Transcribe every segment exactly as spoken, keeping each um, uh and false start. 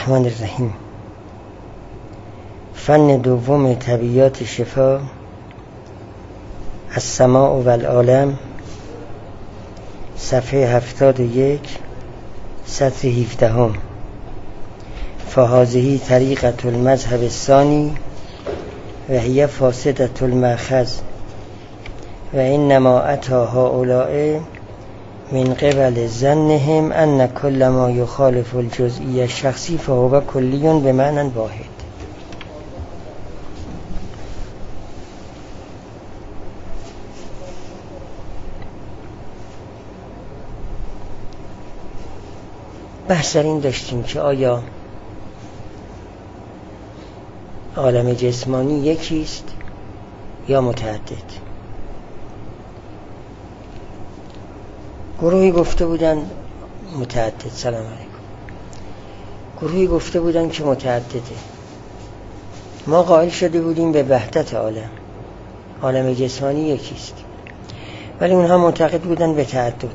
الرحمن الرحیم. فن دوم طبیعیات شفا، السماع و العالم، صفحه هفتاد و یک، سطر هفدهم. فهذه طریقة المذهب الثانی و هی فاسدة المأخذ و انما اتی هؤلاء من قبل ظنهم ان كل ما يخالف الجزئی الشخصی فهو کلی بمعنى واحد. بحث در این داشتیم که آیا عالم جسمانی یکیست یا متعدد. گروهی گفته بودن متعدد. سلام علیکم. گروهی گفته بودن که متعدده. ما قائل شده بودیم به وحدت عالم، عالم جسمانی یکیست، ولی اونها معتقد بودن به تعدد.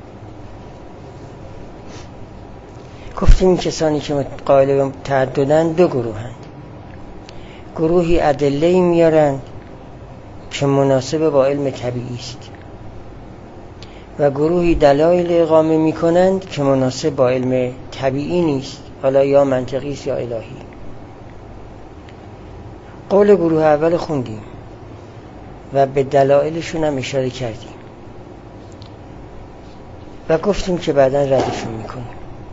گفتیم کسانی که قائل به تعددن دو گروهند. گروهی ادله میارند که مناسب با علم طبیعی است و گروهی دلایل اقامه میکنند که مناسب با علم طبیعی نیست، حالا یا منطقی است یا الهی. قول گروه اول خوندیم و به دلایلشون هم اشاره کردیم و گفتیم که بعدا ردشون میکنیم.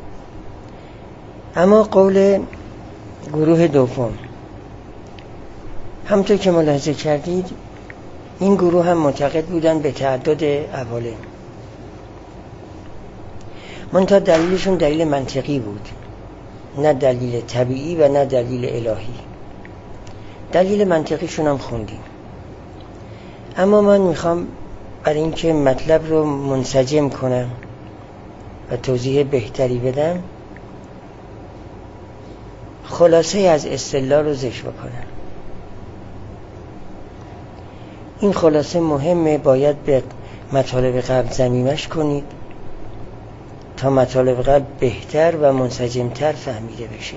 اما قول گروه دوم، همونطور که ملاحظه کردید، این گروه هم معتقد بودن به تعدد عوالم، منتها دلیلشون دلیل منطقی بود، نه دلیل طبیعی و نه دلیل الهی. دلیل منطقیشون هم خوندیم. اما من میخوام برای اینکه مطلب رو منسجم کنم و توضیح بهتری بدم، خلاصه از استدلال رو ذکر بکنم. این خلاصه مهمه، باید به مطالب قبل ضمیمش کنید تا مطالب قبل بهتر و منسجمتر فهمیده بشه.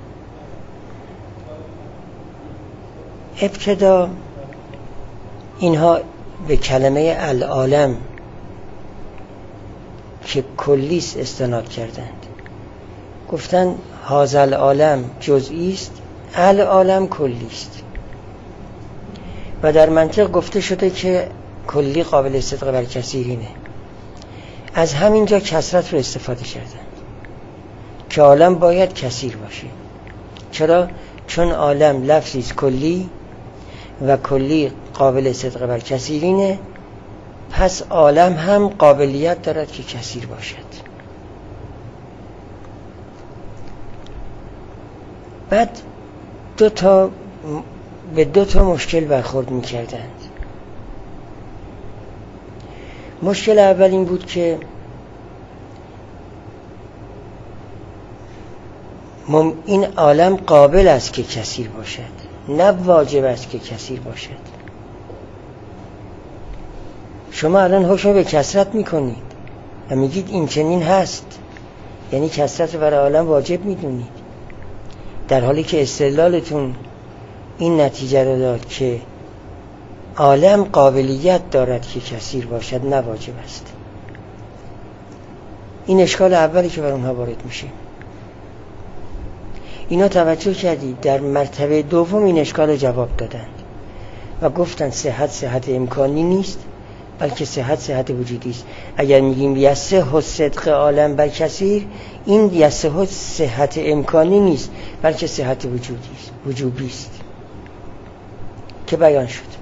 ابتدا اینها به کلمه العالم که کلیست استناد کردند. گفتن هذا العالم جزئی است، العالم کلی است. و در منطق گفته شده که کلی قابل صدق بر کثیرینه. از همینجا کثرت رو استفاده کردند که عالم باید کثیر باشه. چرا؟ چون عالم لفظی است کلی و کلی قابل صدق بر کثیرینه، پس عالم هم قابلیت دارد که کثیر باشد. بعد دو تا به دو تا مشکل برخورد می‌کردند. مشکل اول این بود که این عالم قابل است که کثیر باشد، نه واجب است که کثیر باشد. شما الان حکم به کثرت میکنید و میگید این چنین هست، یعنی کثرت رو برای عالم واجب میدونید، در حالی که استدلالتون این نتیجه رو داد که عالم قابلیت دارد که کثیر باشد، نه واجب است. این اشکال اولی که بر اونها وارد میشه. اینا توجه کردید در مرتبه دوم این اشکال رو جواب دادند و گفتن صحت صحت امکانی نیست، بلکه صحت صحت وجودی است. اگر میگیم یصح صدق عالم بر کثیر، این یصح صحت امکانی نیست، بلکه صحت وجودی است، وجوبی است که بیان شد.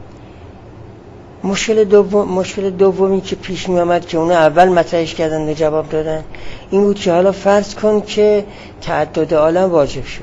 مشکل دوم مشکل دومی که پیش می آمد که اونا اول مطرحش کردن و جواب دادن این بود که حالا فرض کن که تعدد عالم واجب شد،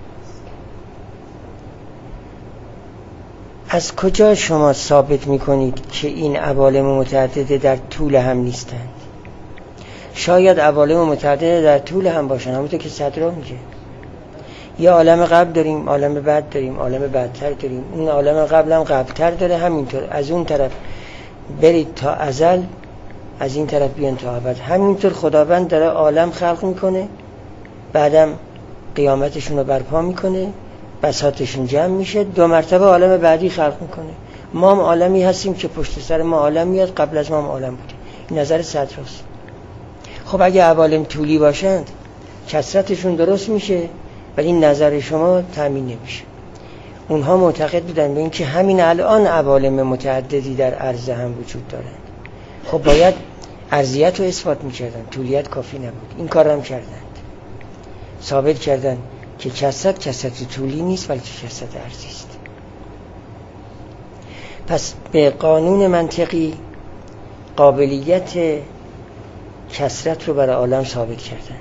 از کجا شما ثابت می کنید که این عوالم متعدده در طول هم نیستند؟ شاید عوالم متعدده در طول هم باشن، همونطور که صدرا میگه. یا عالم قبل داریم، عالم بعد داریم، عالم بعدتر داریم. اون عالم قبل هم قبلتر داره، همینطور از اون طرف برید تا ازل، از این طرف بیان تا ابد. همینطور خداوند داره عالم خلق میکنه، بعدم قیامتشون رو برپا میکنه، بساطشون جمع میشه، دو مرتبه عالم بعدی خلق میکنه. ما هم عالمی هستیم که پشت سر ما عالم میاد، قبل از ما هم عالم بوده. این نظر صدراست. خب اگه عوالم طولی باشند کثرتشون درست میشه، ولی نظر شما تامین نمیشه. اونها معتقد بودن به این که همین الان عوالم متعددی در عرض هم وجود دارند. خب باید عرضیت رو اثبات میکردن، طولیت کافی نبود. این کار هم کردند، ثابت کردن که کثرت کثرت طولی نیست بلکه کثرت عرضی است. پس به قانون منطقی قابلیت کثرت رو برای عالم ثابت کردند.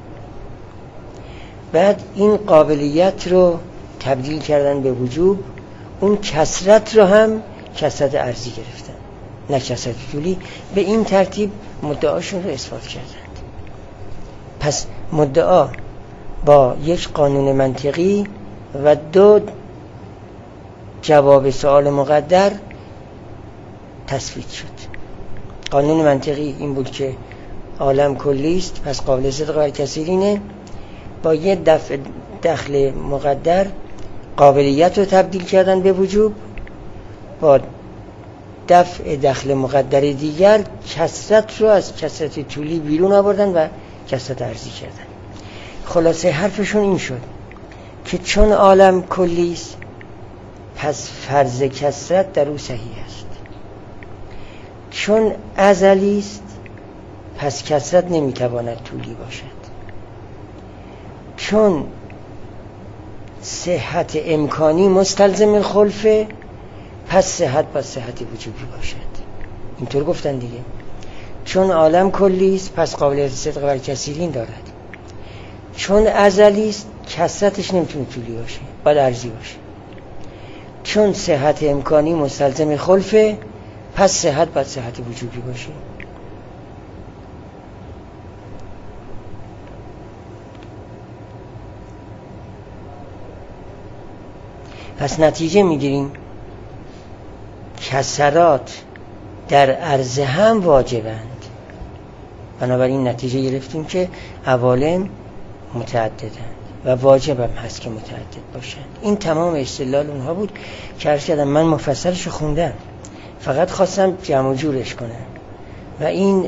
بعد این قابلیت رو تبدیل کردن به وجوب، اون کثرت رو هم کثرت عرضی گرفتن نه کثرت طولی. به این ترتیب مدعاشون رو اثبات کردند. پس مدعا با یک قانون منطقی و دو جواب سوال مقدر تثبیت شد. قانون منطقی این بود که عالم کلی است، پس قابل صدق و کثیرینه. با یه دفع دخل مقدر قابلیت رو تبدیل کردن به وجوب، با دفع دخل مقدر دیگر کثرت رو از کثرت طولی بیرون آوردن و کثرت عرضی کردن. خلاصه حرفشون این شد که چون عالم کلی است پس فرض کثرت در او صحیح است، چون ازلی است پس کثرت نمیتواند طولی باشد، چون صحت امکانی مستلزم خلفه پس صحت با صحت وجوبی باشد. اینطور گفتن دیگه. چون عالم کلی است پس قابلیت صدق و کثیرین دارد، چون ازلی است کثرتش نمیتونه طولی باشه، باید عرضی باشه، چون صحت امکانی مستلزم خلفه پس صحت باید صحت وجوبی باشه. پس نتیجه میگیریم کسرات در عرض هم واجبند. بنابراین نتیجه گرفتیم که عوالم متعددند و واجب هم هست که متعدد باشند. این تمام استدلال اونها بود که عرض کردم من مفصلش خوندم، فقط خواستم جمع و جورش کنم و این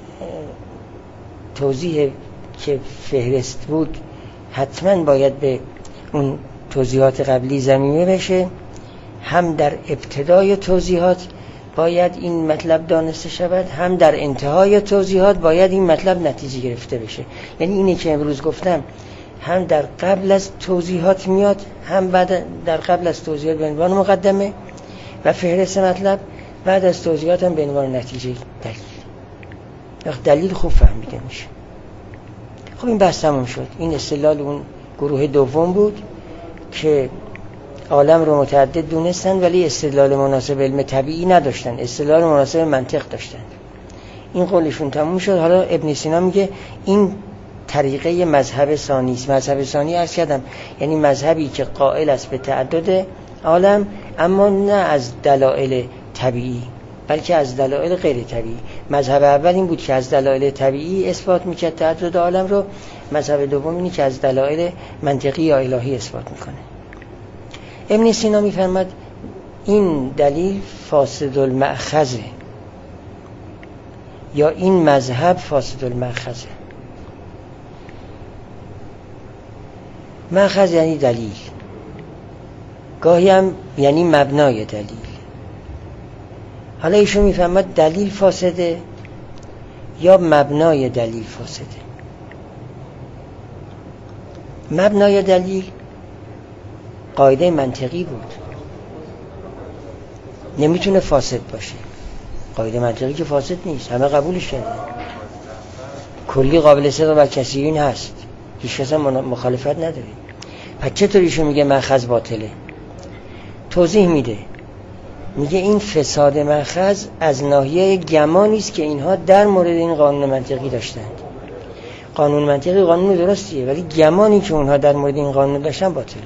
توضیح که فهرست بود حتما باید به اون توضیحات قبلی ضمیمه بشه. هم در ابتدای توضیحات باید این مطلب دانسته شود، هم در انتهای توضیحات باید این مطلب نتیجه گرفته بشه. یعنی اینی که امروز گفتم هم در قبل از توضیحات میاد، هم بعد در قبل از توضیحات به عنوان مقدمه و فهرست مطلب، بعد از توضیحات هم به عنوان نتیجه دلیل. وقت دلیل خوب فهمیده میشه. خب این بحث تمام شد. این استدلال اون گروه دوم بود که عالم رو متعدد دونستن ولی استدلال مناسب علم طبیعی نداشتن، استدلال مناسب منطق داشتن. این قولشون تموم شد. حالا ابن سینا میگه این طریقه مذهب ثانی است. مذهب ثانی عرض کردم یعنی مذهبی که قائل است به تعدد عالم، اما نه از دلایل طبیعی بلکه از دلایل غیر طبیعی. مذهب اول این بود که از دلایل طبیعی اثبات میکرد تعدد عالم رو، مذهب دوم اینی که از دلایل منطقی یا الهی اثبات میکنه. ابن سینا میفرماد این دلیل فاسد المأخذه، یا این مذهب فاسد المأخذه. مأخذ یعنی دلیل، گاهی هم یعنی مبنای دلیل. حالا ایشون میفهمد دلیل فاسده یا مبنای دلیل فاسده. مبنای دلیل قاعده منطقی بود، نمیتونه فاسد باشه. قاعده منطقی که فاسد نیست، همه قبولش کردن، کلی قابل صدق و کثیرین هست، هیچ کس مخالفت نداره. پس چطور ایشون میگه مأخذ باطله؟ توضیح میده، میگه این فساد مأخذ از ناحیه گمانی است که اینها در مورد این قانون منطقی داشتند. قانون منطقی قانون درستیه ولی گمانی که اونها در مورد این قانون داشتن باطله.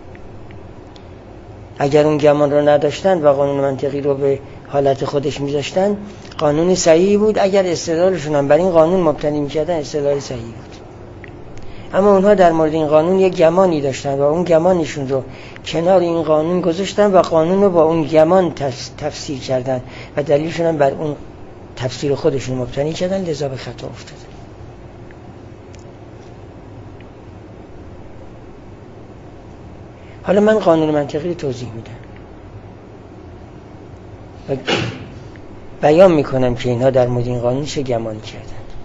اگر اون گمان رو نداشتن و قانون منطقی رو به حالت خودش میذاشتن قانون صحیحی بود. اگر استدلالشون هم بر این قانون مبتنی میکردن استدلال صحیحی بود. اما اونها در مورد این قانون یک گمانی داشتن و اون گمانشون رو کنار این قانون گذاشتن و قانون رو با اون گمان تفسیر کردن و دلیلشون هم بر اون تفسیر خودشون مبتنی کردن، لذا به خطا افتادن. حالا من قانون منطقی رو توضیح میدم و بیان میکنم که اینها در مورد این قانون چه گمانی کردن.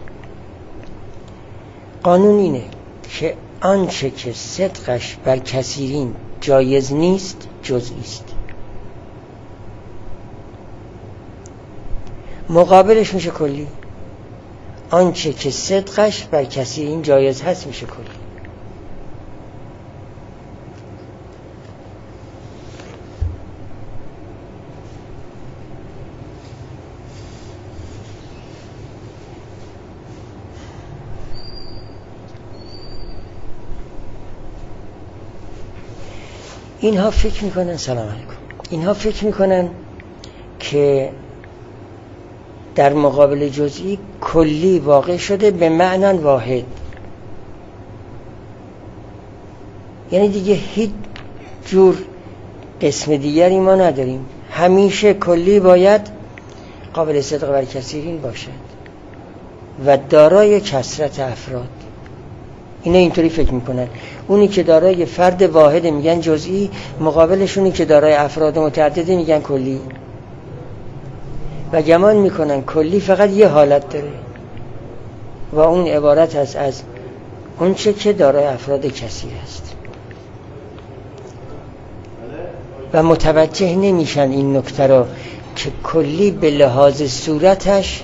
قانون اینه که آنچه که صدقش بر کثیرین جایز نیست جزئی است. مقابلش میشه کلی. آنچه که صدقش بر کثیرین جایز هست میشه کلی. اینها فکر میکنن سلام علیکم اینها فکر میکنن که در مقابل جزئی کلی واقع شده به معنی واحد، یعنی دیگه هیچ جور قسم دیگری ما نداریم، همیشه کلی باید قابل صدق بر کثیرین باشد و دارای کثرت افراد. اینا اینطوری فکر میکنن. اونی که دارای فرد واحد میگن جزئی، مقابلش اونی که دارای افراد متعدده میگن کلی و گمان میکنن کلی فقط یه حالت داره و اون عبارت است از اون چه که دارای افراد کثیر است و متوجه نمیشن این نکته رو که کلی به لحاظ صورتش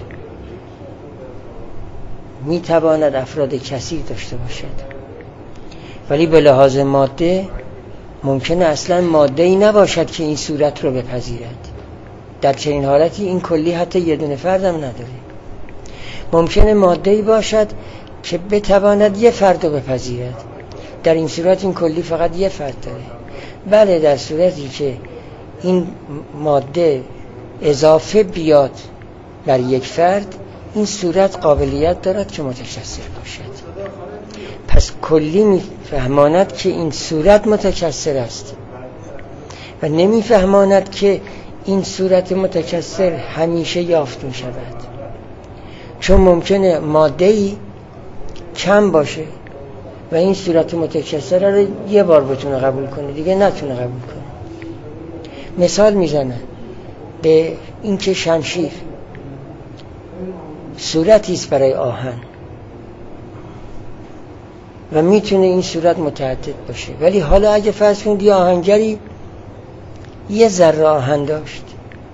میتواند افراد کثیر داشته باشد، ولی به لحاظ ماده ممکنه اصلا ماده‌ای نباشد که این صورت رو بپذیرد. در چنین حالتی این کلی حتی یه دونه فردم نداره. ممکنه ماده‌ای باشد که بتواند یه فرد رو بپذیرد، در این صورت این کلی فقط یه فرد داره. بله، در صورتی که این ماده اضافه بیاد بر یک فرد، این صورت قابلیت دارد که متکثر باشد. پس کلی میفهماند که این صورت متکثر است و نمیفهماند که این صورت متکثر همیشه یافت می شود، چون ممکنه ماده‌ای کم باشه و این صورت متکثر رو یه بار بتونه قبول کنه، دیگه نتونه قبول کنه. مثال میزنن به این که شمشیر صورتی است برای آهن و میتونه این صورت متعدد باشه، ولی حالا اگه فرض کنید یه آهنگری یه ذره آهن داشت،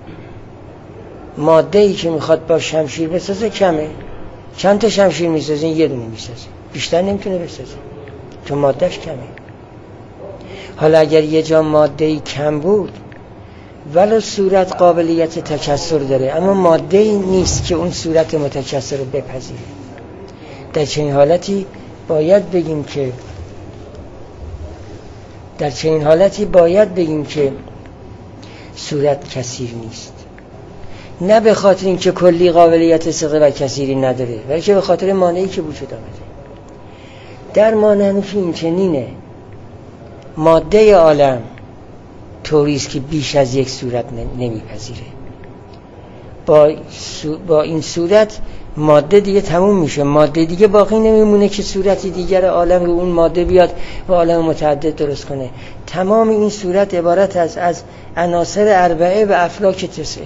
ماده‌ای که میخواد با شمشیر بسازه کمه، چند تا شمشیر میسازه؟ یه دونه میسازه، بیشتر نمیتونه بسازه چون مادهش کمه. حالا اگر یه جا ماده‌ای کم بود ولو صورت قابلیت تکثر داره، اما ماده‌ای نیست که اون صورت متکثر رو بپذیره، در چنین حالتی باید بگیم که در چنین حالتی باید بگیم که صورت کثیر نیست، نه به خاطر اینکه کلی قابلیت صدق و کثیری نداره، بلکه به خاطر مانعی که وجود آمده. در مانع این چنینه، ماده عالم طوریست که بیش از یک صورت نمیپذیره. با, با این صورت ماده دیگه تموم میشه، ماده دیگه باقی نمیمونه که صورتی دیگر عالم رو اون ماده بیاد و عالم متعدد درست کنه. تمام این صورت عبارت از از عناصر اربعه و افلاک تسعه.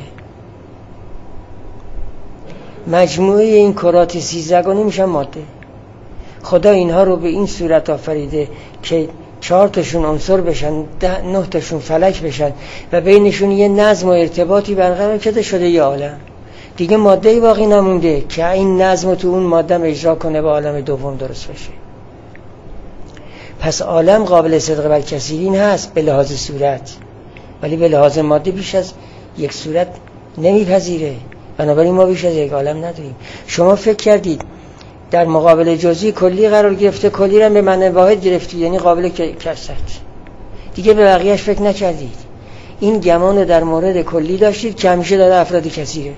مجموعه این کرات سیزدگانه میشن ماده. خدا اینها رو به این صورت آفریده که چهار تاشون عنصر بشن، ده نه تاشون فلک بشن و بینشون یه نظم و ارتباطی برقرار کرده شده یه عالم. دیگه ماده‌ای باقی نمونده که این نظم تو اون ماده اجرا کنه به عالم دوم درست بشه. پس عالم قابل صدق بر کثیرین هست به لحاظ صورت، ولی به لحاظ ماده بیش از یک صورت نمیپذیره، بنابراین ما بیش از یک عالم نداریم. شما فکر کردید در مقابل جزئی کلی قرار گرفته، کلی را به معنی واحد گرفتید، یعنی قابل کثرت، دیگه به بقیه‌اش فکر نکردید. این گمان در مورد کلی داشتید که همیشه داره افراد کثیره،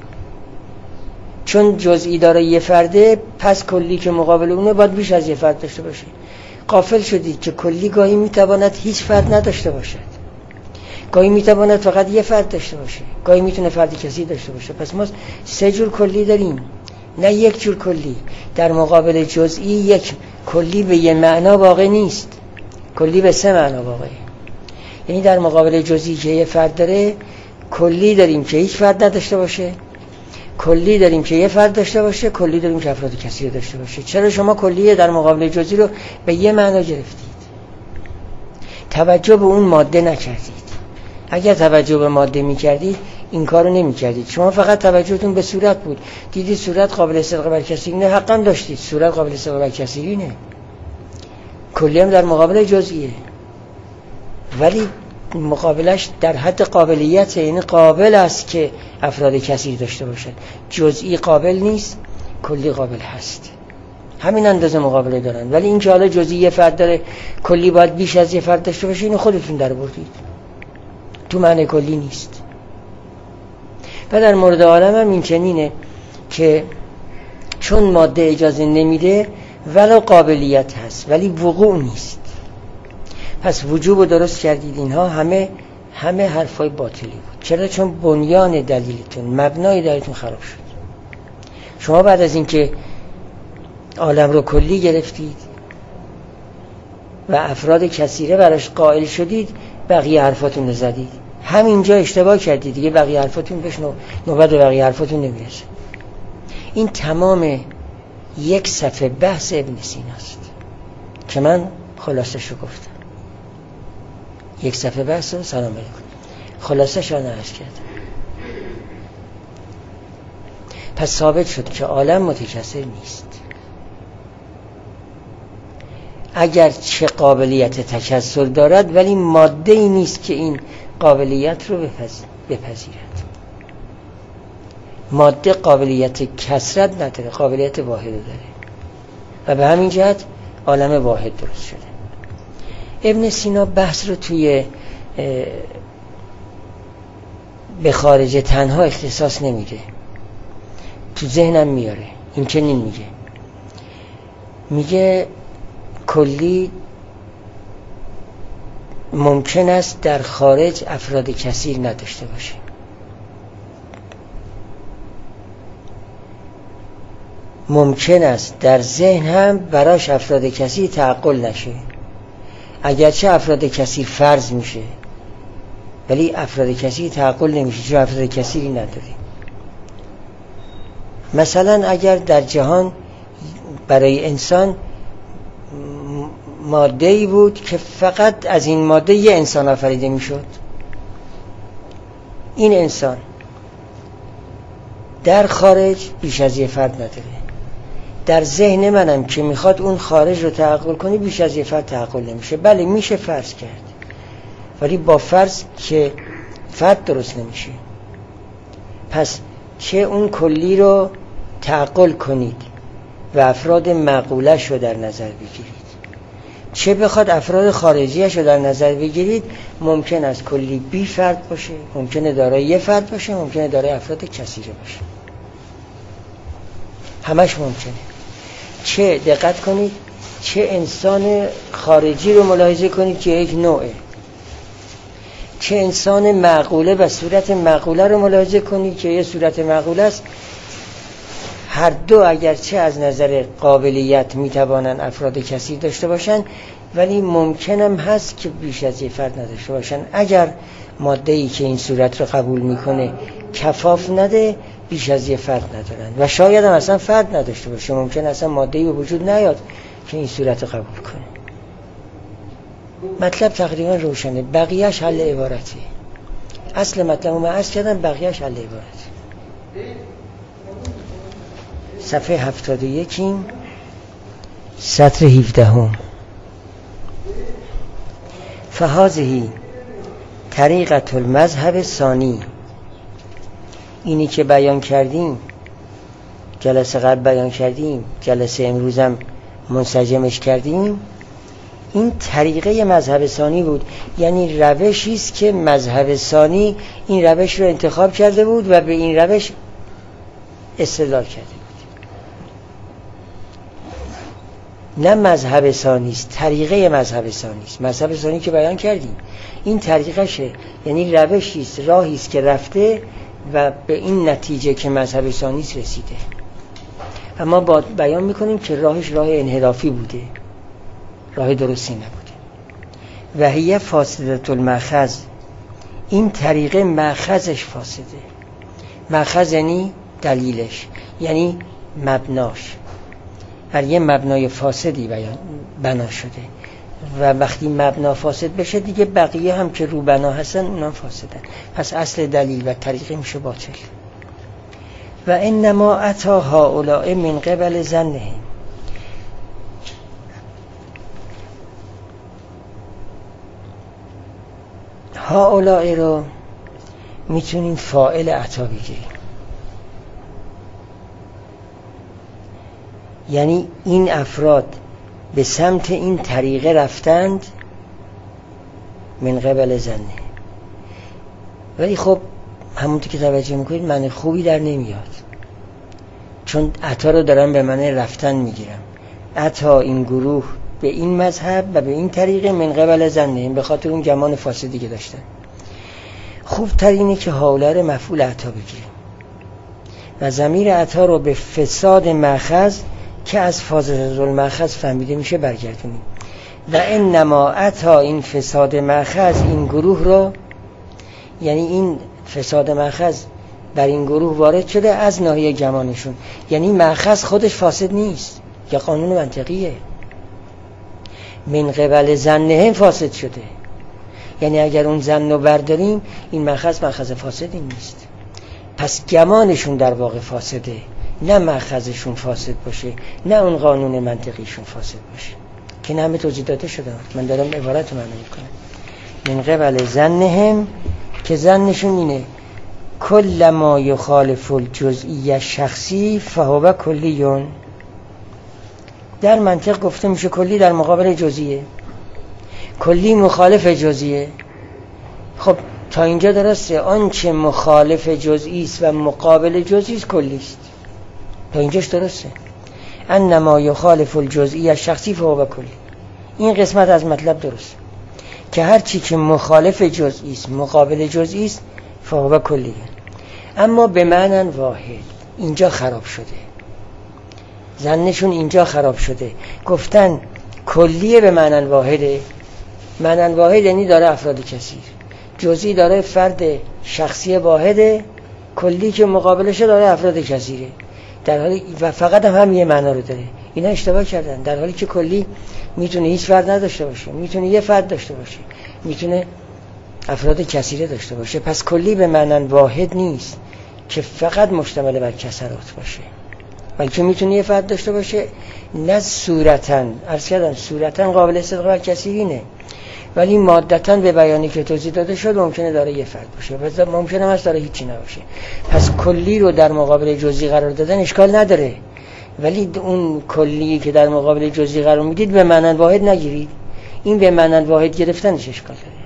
چون جزئی داره یه فرده، پس کلی که مقابل اونه باید بیش از یه فرد داشته باشه. غافل شدید که کلی گاهی میتواند هیچ فرد نداشته باشد، گاهی میتواند فقط یه فرد داشته باشه، گاهی میتونه فرد کسی داشته باشه. پس ما سه جور کلی داریم، نه یک جور کلی. در مقابل جزئی یک کلی به یه معنا واقع نیست، کلی به سه معنا واقعه. یعنی در مقابل جزئی که یه فرد داره، کلی داریم که هیچ فرد نداشته باشه، کلی داریم که یه فرد داشته باشه، کلی داریم که افراد کثیر داشته باشه. چرا شما کلیه در مقابل جزئی رو به یه معنا گرفتید؟ توجه به اون ماده نکردید. اگر توجه به ماده میکردید این کارو نمیکردید. شما فقط توجهتون به صورت بود، دیدید صورت قابل صدق بر کثیر نه، حقا داشتید صورت قابل صدق بر کثیر نه، کلی هم در مقابل جزئیه، ولی مقابلش در حد قابلیت، یعنی قابل است که افراد کثیر داشته باشد. جزئی قابل نیست، کلی قابل هست. همین اندازه مقابله دارن. ولی این که حالا جزئی یه فرد داره، کلی باید بیش از یه فرد داشته باشه، اینو خودتون در بردید، تو معنی کلی نیست. و در مورد عالم هم این چنینه که چون ماده اجازه نمیده ولو قابلیت هست ولی وقوع نیست. پس وجوب رو درست کردید. اینها همه همه حرفای باطلی بود. چرا؟ چون بنیان دلیلتون، مبنای دلیلتون خراب شد. شما بعد از اینکه عالم رو کلی گرفتید و افراد کثیره براش قائل شدید، بقیه حرفاتون رو زدید. همینجا اشتباه کردید دیگه، بقیه حرفاتون بهش نوبت به بقیه حرفاتون نمیرسه. این تمام یک صفحه بحث ابن سیناست که من خلاصش رو گفتم. یک صفحه بحث رو سلام علیکم خلاصش رو نعرض کردم. پس ثابت شد که عالم متکثر نیست. اگر چه قابلیت تکثر دارد ولی ماده ای نیست که این قابلیت رو بپذیرد. ماده قابلیت کثرت نداره، قابلیت واحد داره و به همین جهت عالم واحد درست شده. ابن سینا بحث رو توی به خارج تنها اختصاص نمیده، تو ذهنم میاره. این چنین میگه میگه کلی ممکن است در خارج افراد کثیر نداشته باشه، ممکن است در ذهن هم براش افراد کثیر تعقل نشه، اگرچه افراد کثیر فرض میشه ولی افراد کثیر تعقل نمیشه چون افراد کثیری نداره. مثلا اگر در جهان برای انسان ماده ای بود که فقط از این ماده یه انسان آفریده میشد، این انسان در خارج بیش از یه فرد نداره. در ذهن منم که میخواد اون خارج رو تعقل کنی بیش از یه فرد تعقل نمیشه. بله میشه فرض کرد، ولی با فرض که فرد درست نمیشه. پس چه اون کلی رو تعقل کنید و افراد معقولش رو در نظر بگیرید، چه بخواد افراد خارجیش رو در نظر بگیرید، ممکن است کلی بی فرد باشه، ممکنه دارای یه فرد باشه، ممکنه دارای افراد کثیره باشه، همش ممکنه. چه دقت کنید، چه انسان خارجی رو ملاحظه کنید که یک نوعه، چه انسان معقوله و صورت معقوله رو ملاحظه کنید که یه صورت معقوله است. هر دو اگرچه از نظر قابلیت میتوانن افراد کثیر داشته باشن ولی ممکنم هست که بیش از یه فرد نداشته باشن. اگر ماده‌ای که این صورت رو قبول میکنه کفاف نده، بیش از یه فرد ندارن و شاید هم اصلا فرد نداشته باشه. ممکن اصلا ماده‌ای به وجود نیاد که این صورت رو قبول کنه. مطلب تقریبا روشنه، بقیهش حل عبارتی. اصل مطلب رو من عرض کردم، بقیهش حل عبارتی. صفحه هفتاد و یکیم، سطر هفدهم. فهذه طریقة المذهب ثانی. اینی که بیان کردیم، جلسه قبل بیان کردیم، جلسه امروزم منسجمش کردیم، این طریقه مذهب ثانی بود. یعنی روشی است که مذهب ثانی این روش رو انتخاب کرده بود و به این روش استدلال کرده بود. نه مذهب ثانی است، طریقه مذهب ثانی است. مذهب ثانی که بیان کردیم این طریقشه، یعنی روشی است، راهی است که رفته و به این نتیجه که مذهب ثانی رسیده. اما با بیان میکنیم که راهش راه انحرافی بوده، راه درستی نبوده. و هی فاسدة المأخذ، این طریقه مأخذش فاسده. مأخذ یعنی دلیلش، یعنی مبناش، بر یه مبنای فاسدی بیان بنا شده و وقتی مبنا فاسد بشه دیگه بقیه هم که رو بنا هستن اونا فاسدن. پس اصل دلیل و طریقه میشه باطل. و انما اتا هؤلاء من قبل ظنهم، هؤلاء رو میتونیم فاعل اتا بگیریم، یعنی این افراد به سمت این طریقه رفتند من قبل ظنه. ولی خب همونطور که توجه میکنید معنی خوبی در نمیاد، چون عطا رو دارم به معنی رفتن میگیرم. عطا این گروه به این مذهب و به این طریقه من قبل ظنه، به خاطر اون گمان فاسدی که داشتن. خوبتر اینه که حاله مفعول عطا بگیریم و ضمیر عطا رو به فساد مأخذ که از فاسدة المأخذ فهمیده میشه برگردونیم. و انما عطا، این فساد مأخذ این گروه رو، یعنی این فساد مأخذ بر این گروه وارد شده از ناحیه گمانشون، یعنی مأخذ خودش فاسد نیست، یا قانون منطقیه. من قبل ظنهم فاسد شده، یعنی اگر اون ظن رو برداریم این مأخذ مأخذ فاسدی نیست. پس گمانشون در واقع فاسده، نه مأخذشون فاسد باشه، نه اون قانون منطقیشون فاسد باشه که نه همه توضیح داده شده. من دارم عبارت رو معنی میکنم. من قبل ظنهم، که ظنشون اینه کل ما یخالف الجزئی شخصی فهو کلیون. در منطق گفته میشه کلی در مقابل جزئیه، کلی مخالف جزئیه. خب تا اینجا درسته، آنچه مخالف جزئی است و مقابل جزئی است کلی است، تا اینجاش درسته. انما یخالف الجزئی شخصی فهو کلی، این قسمت از مطلب درست، که هر چی که مخالف جزئی است مقابل جزئی است فهو کلی. اما به معنی واحد اینجا خراب شده، ظنشون اینجا خراب شده. گفتن کلیه به معنی واحده. معنی واحد یعنی داره افراد کثیر، جزئی داره فرد شخصی واحده، کلی که مقابلشه داره افراد کثیره، در حالی و فقط هم, هم یه معنا رو داره. اینا اشتباه کردن، در حالی که کلی میتونه هیچ فرد نداشته باشه، میتونه یه فرد داشته باشه، میتونه افراد کثیره داشته باشه. پس کلی به معنی واحد نیست که فقط مشتمل بر کثرات باشه، بلکه میتونه یه فرد داشته باشه. نه صورتاً، عرض کردم صورتاً قابل استدلال بر کثیرینه، ولی مادتاً به بیانی که توضیح داده شد ممکنه داره یه فرد باشه و ممکنه هم داره هیچی نباشه. پس کلی رو در مقابل جزئی قرار دادن اشکال نداره، ولی اون کلی که در مقابل جزئی قرار میدید به معنی واحد نگیرید. این به معنی واحد گرفتنش اشکال داره.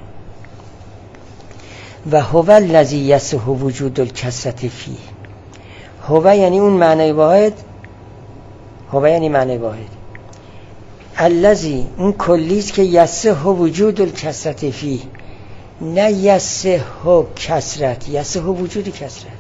و هو الذی یصح وجود الکثرة فیه. هو یعنی اون معنی واحد، هو یعنی معنی واحد. الذی اون کلیست که یصح وجود الکثرة فیه، نه یصح کثرت، یصح وجود کثرت.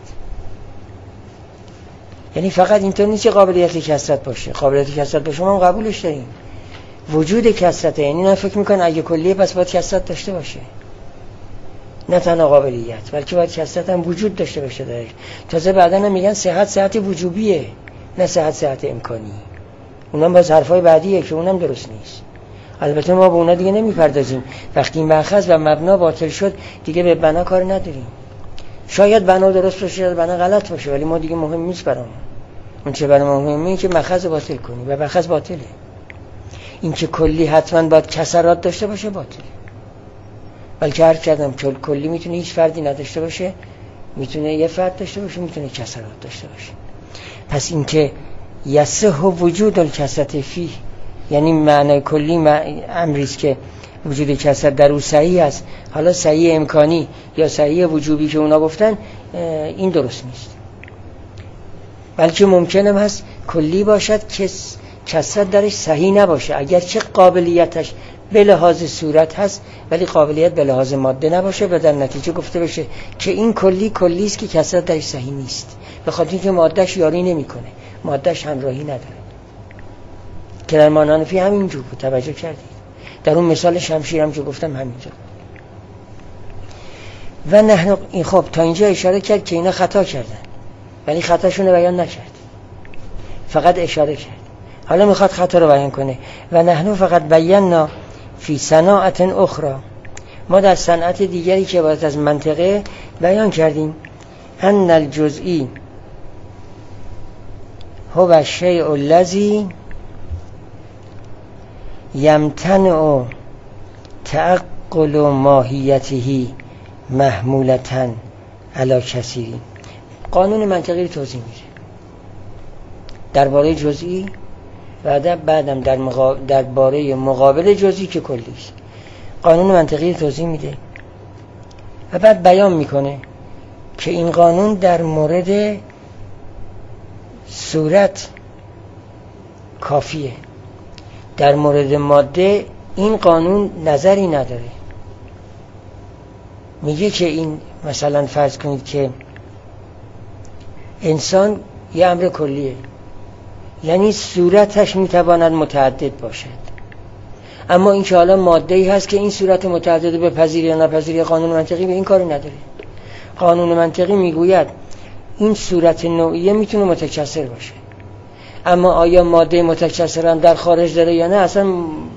یعنی فقط اینطور نیست که قابلیت کثرت باشه، قابلیت کثرت باشه ما هم قبولش داریم. وجود کثرت، یعنی نه فکر میکنه اگه کلیه پس باید کثرت داشته باشه، نه تنها قابلیت بلکه باید کثرت هم وجود داشته باشه داره. تازه بعدن هم میگن صحت صحت وجوبیه، نه صحت صحت امکانی. اونم باز حرفای بعدیه که اونم درست نیست. البته ما به اونا دیگه نمیپردازیم. وقتی مأخذ و مبنا باطل شد دیگه به بنا کار نداریم. شاید بنا درست باشه، شاید بنا غلط باشه، ولی ما دیگه مهم نیست برام. اون چه برام مهمه اینه که مأخذ باطل کنی و مأخذ باطله. این که کلی حتما باید کثرات داشته باشه باطله. بلکه هر کردم چون کلی میتونه هیچ فردی نداشته باشه، میتونه یه فرد داشته باشه، میتونه کثرات داشته باشه. پس این که یصح وجود الکثرة فیه یعنی معنی کلی امریست که وجود کثرت در او صحیح است. حالا صحیح امکانی یا صحیح وجوبی که اونا گفتن این درست نیست، بلکه ممکنه هست کلی باشد که کثرت درش صحیح نباشه، اگر چه قابلیتش به لحاظ صورت هست ولی قابلیت به لحاظ ماده نباشه و در نتیجه گفته بشه که این کلی کلی است که کثرت درش صحیح نیست، به خاطر اینکه مادهش یاری نمیکنه، مادهش همراهی نداره. که در مانانفی همینجور بود، توجه کردید؟ در اون مثال شمشیر هم که گفتم همینجور. و نحن این خب تا اینجا اشاره کرد که اینا خطا کردن ولی خطاشون رو بیان نکرد، فقط اشاره کرد. حالا میخواد خطا رو بیان کنه. و نحن فقط بینا فی صناعت اخرى، ما در صنعت دیگری که عبارت از منطقه بیان کردیم ان الجزئی هو الشیء الذی یمتنع تعقل ماهیته محمولتاً علی کثیرین. قانون منطقی رو توضیح میده درباره جزئی و بعدم در مقابل درباره مقابل جزئی که کلی است. قانون منطقی رو توضیح میده و بعد بیان میکنه که این قانون در مورد صورت کافیه، در مورد ماده این قانون نظری نداره. میگه که این مثلا فرض کنید که انسان یه امر کلیه، یعنی صورتش میتواند متعدد باشد، اما این که حالا ماده‌ای هست که این صورت متعدد بپذیره یا نپذیره، قانون منطقی به این کاری نداره. قانون منطقی میگوید این صورت نوعیه میتونه متکثر باشه، اما آیا ماده متکثر هم در خارج داره یا نه، اصلا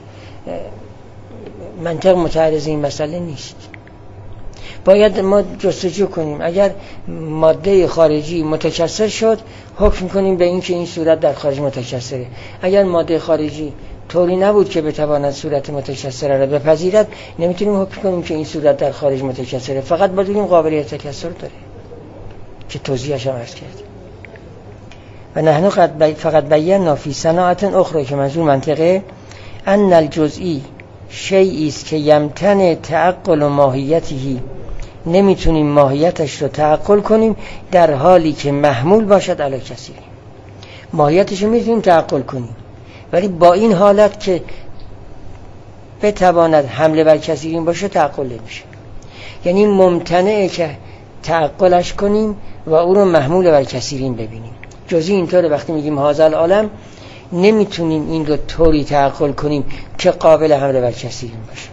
منطق متعرض این مسئله نیست. باید ما جستجو کنیم اگر ماده خارجی متکثر شد حکم کنیم به این که این صورت در خارج متکثره. اگر ماده خارجی طوری نبود که بتواند صورت متکثره را بپذیرد نمیتونیم حکم کنیم که این صورت در خارج متکثره، فقط باید بگیم قابلیت تکثر داره که توضیحش هم عرض کرد. و نحن قد فقط بینا فی صناعت اخرى که منظور منطقه ان الجزئی شیئی است که یمتنع تعقل ماهیته، نمیتونیم ماهیتش رو تعقل کنیم در حالی که محمول باشد علی کثیر. ماهیتش رو میتونیم تعقل کنیم ولی با این حالت که بتواند حمله بر کثیرین باشه تعقل نمیشه، یعنی ممتنعه که تعقلش کنیم و او رو محمول بر کثیرین ببینیم. جزئی اینطوره، وقتی میگیم هذا العالم نمیتونیم این رو طوری تعقل کنیم که قابل حمله بر کثیرین باشه.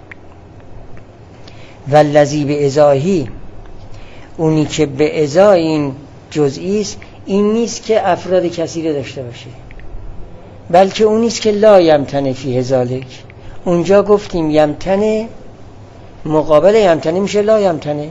والذی به ازاهی، اونی که به ازای این جزئی است این نیست که افراد کثیره داشته باشه، بلکه اون نیست که لا یمتنع فی ذالک. اونجا گفتیم یمتنع، مقابل یمتنع میشه لا یمتنع.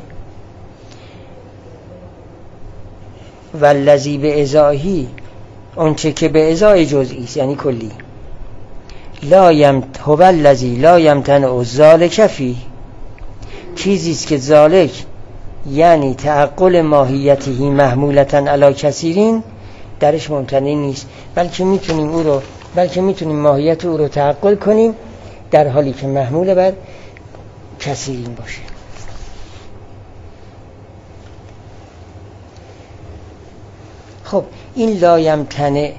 والذی به ازاهی، اون چه که به ازای جزئی است یعنی کلی. لا یمت هو الذی لا یمتنع ذالک فی، چیزی است که ذالک یعنی تعقل ماهیته محمولتاً علی کثیرین درش ممتنع نیست، بلکه میتونیم او رو بلکه میتونیم ماهیت او رو تعقل کنیم در حالی که محمول بر کثیرین باشه. خب این لا یمتنع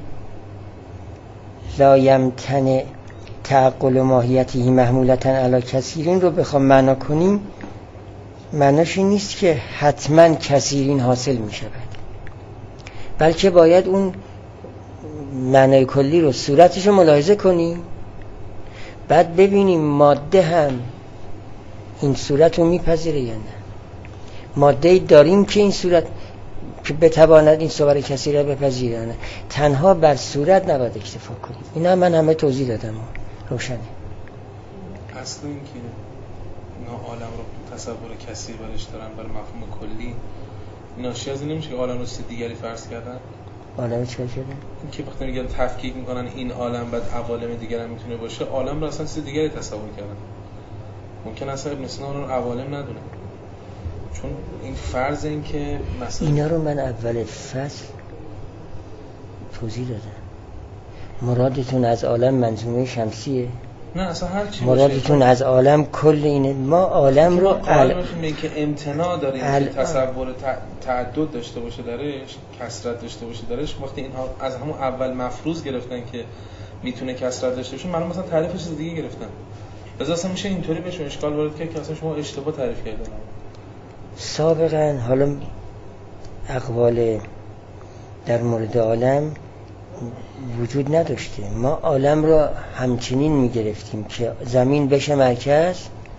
لا یمتنع تعقل ماهیته محمولتاً علی کثیرین رو بخوام معنا کنیم، معناش این نیست که حتما کثیرین حاصل می شود، بلکه باید اون معنای کلی رو صورتش رو ملاحظه کنیم، بعد ببینیم ماده هم این صورت رو میپذیره یا نه. ماده‌ای داریم که این صورت که بتواند این صور کثیره بپذیره نه، تنها بر صورت نباید اکتفا کنیم. اینا من همه توضیح دادم، روشنه. اصلا این که اینا عالم رو تصور کثیر برش دارن برای مفهوم کلی، ناشی از این نمیشه که عالم رو چیز دیگری فرض کردن؟ عالم چه شده؟ این که وقتی میگن تفکیک میکنن این عالم بعد عوالم دیگر هم میتونه باشه، عالم رو اصلا چیز دیگری تصور کردن. ممکن اصلا ابن سینا رو عوالم ندونه، چون این فرض این که مثلا اینا رو من اول فصل توضیح دادم. مرادتون از عالم منظومه شمسیه؟ نه اصلا هر چی مرادتون از عالم کل اینه. ما عالم رو عالم میگه که امتناع داریم ال... که تصور تعدد داشته باشه درش، کثرت داشته باشه درش. وقتی اینها از همون اول مفروض گرفتن که میتونه کسرت داشته باشه، من مثلا تعریفش چیز دیگه گرفتم. لذا اصلا میشه اینطوری بهشون اشکال وارد کرد که اصلا شما اشتباه تعریف کردید. سابقا حالا اقوال در مورد عالم وجود نداشته، ما عالم را همچنین میگرفتیم که زمین بشه مرکز،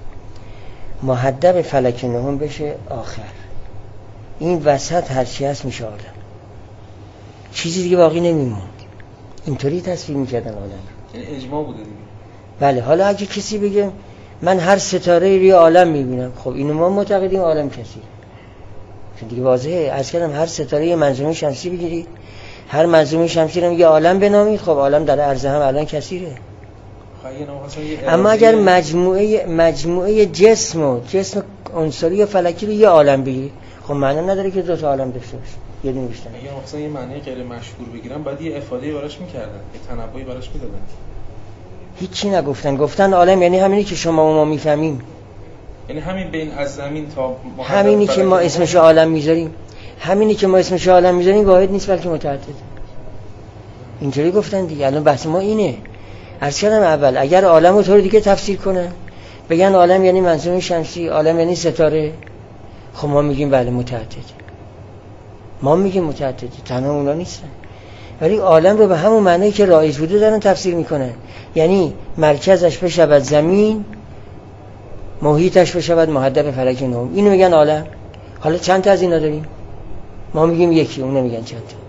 محدب فلک نهم بشه آخر، این وسط هرچی هست میشه عالم، چیزی دیگه باقی نمیموند. اینطوری تصویر میکردن عالم. یعنی اجماع بوده دیگه. بله. حالا اگه کسی بگه من هر ستاره روی عالم میبینم، خب اینو ما معتقدیم عالم کسی، چون دیگه واضحه. عرض کردم هر ستاره یه منظومه شمسی بگیرید، هر منظومه شمسی رو یه عالم بنامید، خب عالم در عرض هم الان کثیره. اما اگر مجموعه مجموعه جسم و جسم عنصری و فلکی رو یه عالم بگیرید، خب معنی نداره که دو تا عالم داشته باشه، یه دونه بیشتر. اگه مثلا یه معنی غیر مشهور بگیرن بعد یه افاده براش میکردن، یه تنبؤی براش میدادن. هیچی نگفتن، گفتن عالم یعنی همینی که شما و ما میفهمیم، یعنی همین بین از زمین تا همینی که ما اسمش عالم میذاریم، همینی که ما اسمش عالم میذاریم واحد نیست بلکه متعدد. اینجوری گفتن دیگه. الان بحث ما اینه. عرض کردم اول اگر عالم رو طور دیگه تفسیر کنن، بگن عالم یعنی منظومه شمسی، عالم یعنی ستاره، خب ما میگیم بله متعدد، ما میگیم متعدد، تنها اونا نیستن. ولی عالم رو به همون معنی که رایج بوده دارن تفسیر میکنن، یعنی مرکزش بشود زمین، محیطش بشود محدب فلک نهم، اینو میگن عالم. حالا چند تا از اینا داریم؟ ما میگیم یکی، اونا میگن چند تا.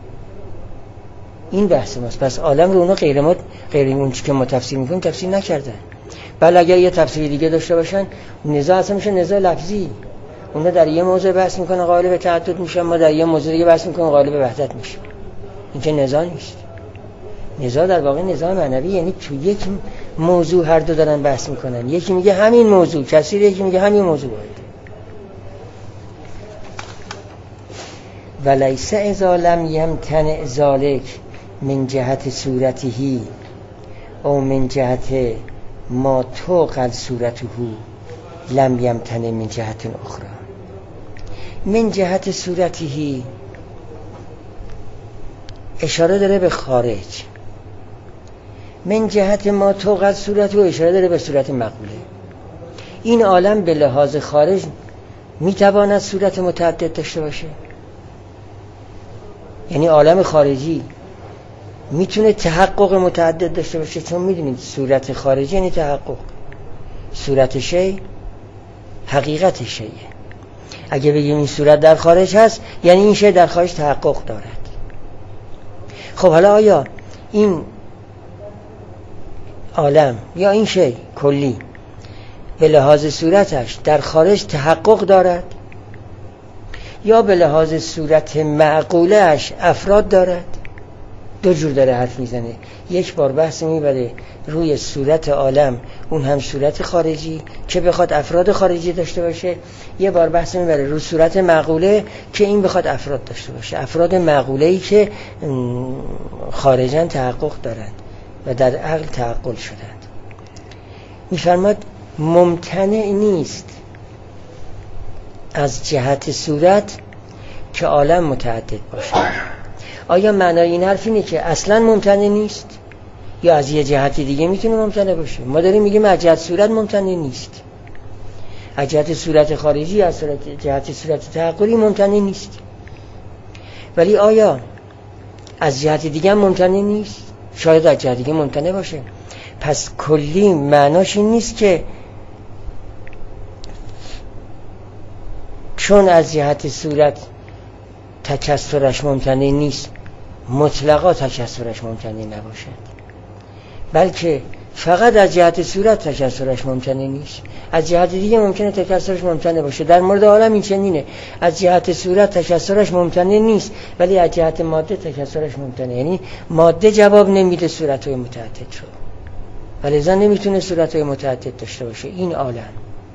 این بحث ماست. پس عالم رو اونا غیر ما غیر اون چیزی که ما تفسیر میکنیم تفسیر نکردن. بله اگر یه تفسیر دیگه داشته باشن، نزاع اصلا میشه نزاع لفظی. اونا در یه موضوع بحث میکنن قائل به تعدد میشن، ما در یه موضوع دیگه بحث میکنیم قائل به وحدت میشیم. این که نزاع نیست. نزاع در واقع نزاع معنوی، یعنی تو یک موضوع هر دو دارن بحث میکنن، یکی میگه همین موضوع کسی، یکی میگه همین موضوع. ولیس اذا لم یمتنع ذلک من جهت صورته او من جهت ما توقل صورته لم یمتنع من جهت اخرى. من جهت صورته اشاره داره به خارج، من جهت ما توقل صورته اشاره داره به صورت مقبوله. این عالم به لحاظ خارج میتواند صورت متعدد داشته باشه، یعنی عالم خارجی میتونه تحقق متعدد داشته باشه، چون میدونید صورت خارجی یعنی تحقق، صورت شی حقیقت شیه. اگه بگیم این صورت در خارج هست یعنی این شی در خارج تحقق دارد. خب حالا آیا این عالم یا این شی کلی به لحاظ صورتش در خارج تحقق دارد یا به لحاظ صورت معقولهش افراد دارد؟ دو جور داره حرف میزنه. یک بار بحث میبره روی صورت عالم، اون هم صورت خارجی که بخواد افراد خارجی داشته باشه، یه بار بحث میبره روی صورت معقوله که این بخواد افراد داشته باشه، افراد معقوله‌ای که خارجاً تحقق دارند و در عقل تعقل شدند. میفرماد ممتنع نیست از جهت صورت که عالم متعدد باشه. آیا معنای این حرف اینه که اصلا ممتنع نیست یا از یه جهت دیگه میتونه ممتنع باشه؟ ما داریم میگیم از جهت صورت ممتنع نیست، از جهت صورت خارجی، از جهت صورت تعقلی ممتنع نیست. ولی آیا از جهت دیگه ممتنع نیست؟ شاید از جهت دیگه ممتنع باشه. پس کلی معناش این نیست که چون از جهت صورت تکثرش ممتنع نیست مطلقا تکثرش ممتنع نباشد، بلکه فقط از جهت صورت تکثرش ممتنع نیست، از جهت دیگه ممکنه تکثرش ممتنع باشه. در مورد عالم این چنینه، از جهت صورت تکثرش ممتنع نیست ولی از جهت ماده تکثرش ممتنع، یعنی ماده جواب نمیده صورت‌های متعدد رو، ولی ذن نمیتونه صورت‌های متعدد داشته باشه. این عالم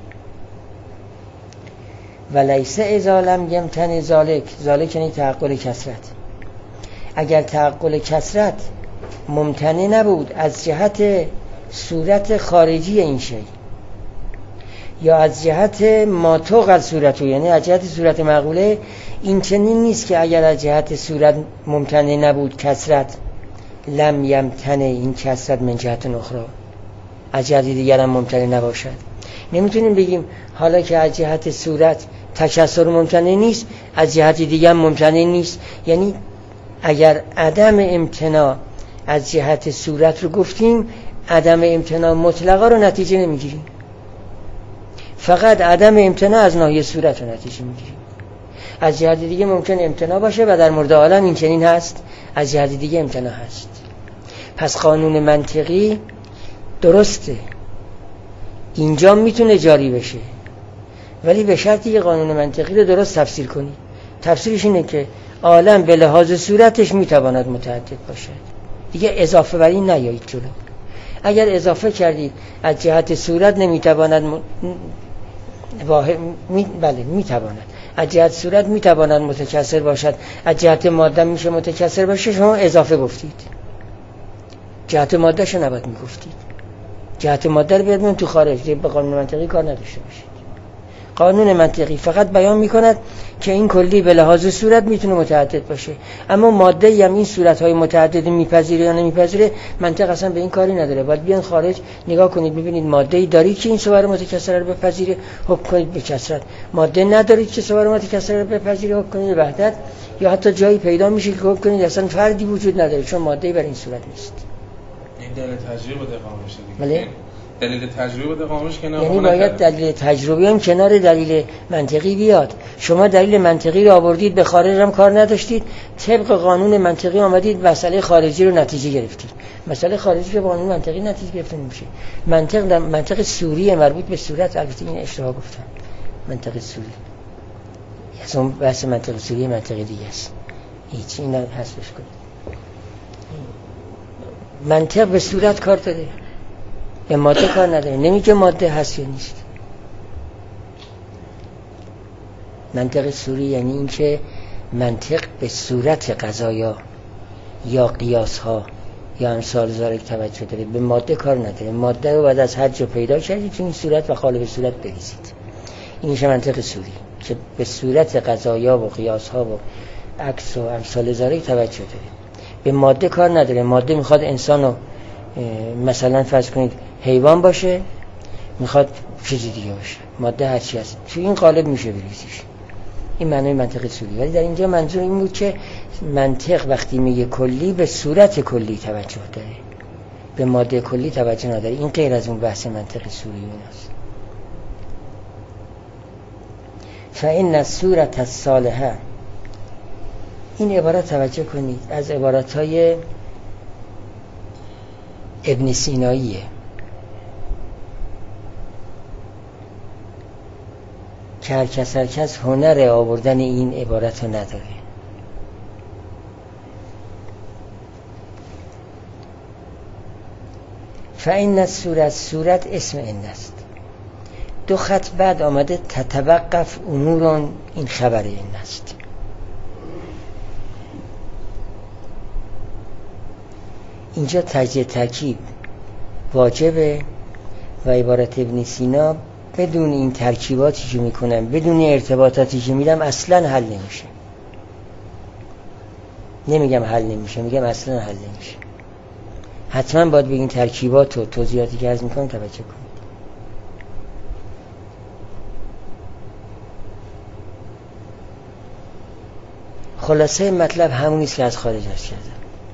ولیس اذا لم یمتنع ذلک، ذلک یعنی تعقل کثرت. اگر تعقل کثرت ممتنع نبود از جهت صورت خارجی این شی یا از جهت ما توقل صورتو، یعنی از جهت صورت معقوله، این چنین نیست که اگر از جهت صورت ممتنع نبود کثرت لم یمتنع این کسرت من جهت اخرى، از جهت دیگر هم ممتنع نباشد. نمیتونیم بگیم حالا که از جهت صورت تکسر ممتنع نیست از جهت دیگر ممتنع نیست. یعنی اگر عدم امتناع از جهت صورت رو گفتیم، عدم امتناع مطلقا رو نتیجه نمیگیریم، فقط عدم امتناع از ناحیه صورت رو نتیجه میگیریم. از جهت دیگه ممکن امتناع باشه و در مورد عالم این چنین هست، از جهت دیگه امتناع هست. پس قانون منطقی درسته، اینجا میتونه جاری بشه، ولی به شرطی که قانون منطقی رو درست تفسیر کنی. تفسیرش اینه که عالم به لحاظ صورتش میتواند متعدد باشد، دیگه اضافه بر این نیایید جلو. اگر اضافه کردید از جهت صورت نمیتواند م... واحد می... بله میتواند از جهت صورت میتواند متکثر باشد، از جهت ماده میشه متکثر باشه، شما اضافه گفتید، جهت ماده شو نباید میگفتید. جهت ماده رو بیاد تو خارج، به قانون منطقی کار نداشته باشید. قانون منطقی فقط بیان میکند که این کلی به لحاظ صورت میتونه متعدد باشه، اما ماده هم این صورت‌های متعدد میپذیره یا نمیپذیره، منطق اصلا به این کاری نداره. باید بیان خارج نگاه کنید ببینید ماده‌ای دارید که این صور متکثر رو بپذیره، حکم کنید به کثرت. ماده ندارید که صور متکثر رو بپذیره، حکم کنید به وحدت. یا حتی جایی پیدا میشه که حکم کنید اصلا فردی وجود نداره چون ماده‌ای بر این صورت نیست. این دلیل تجربه بده قانونش دیگه. بله. دلیل تجربه بده قانونش کنار، یعنی باید دلیل تجربی هم کنار دلیل منطقی بیاد. شما دلیل منطقی رو آوردید، به خارج هم کار نداشتید، طبق قانون منطقی آمدید مسئله خارجی رو نتیجه گرفتید. مسئله خارجی که قانون منطقی نتیجه گرفته نمیشه. منطق منطق سوری مربوط به صورت، البته این اشتباه گفتم، منطق سوری اصلا بحث منطق سوری منطق دیگه است، هیچ اینا حذفش کنید. منطق به صورت کار داره، به ماده کار نداره، نمیگه ماده هست یا نیست. منطق سوری یعنی این که منطق به صورت قضایا یا قیاس ها یا امثال ذالک توجه داره، به ماده کار نداره. ماده رو بعد از هر جا پیدا کردید تو این صورت و قالب صورت بریزید. این میشه منطق سوری که به صورت قضایا و قیاس ها و عکس و امثال ذالک توجه داره، به ماده کار نداره. ماده میخواد انسانو مثلا فرض کنید حیوان باشه، میخواد چیزی دیگه باشه، ماده هر چی هست تو این قالب میشه بریزیش. این معنی منطق سوری. ولی در اینجا منظور این بود که منطق وقتی میگه کلی به صورت کلی توجه داره، به ماده کلی توجه نداره. این غیر از اون بحث منطق سوری اوناست. فإن الصورة الصالحة، این عبارت توجه کنید از عبارتهای ابن سیناییه که هر کس هر کس هنر آوردن این عبارت رو نداره. فإن الصورة، صورت اسم این است. دو خط بعد آمده تتوقف امورون، این خبر این است. اینجا تجزیه ترکیب واجبه و عبارت ابن سینا بدون این ترکیباتی که میکنم، بدون ارتباطاتی که میدم اصلا حل نمیشه. نمیگم حل نمیشه، میگم اصلا حل نمیشه. حتما باید به این ترکیبات و توضیحاتی که عرض میکنم توجه کنید. خلاصه مطلب همونیست که از خارج عرض کردم.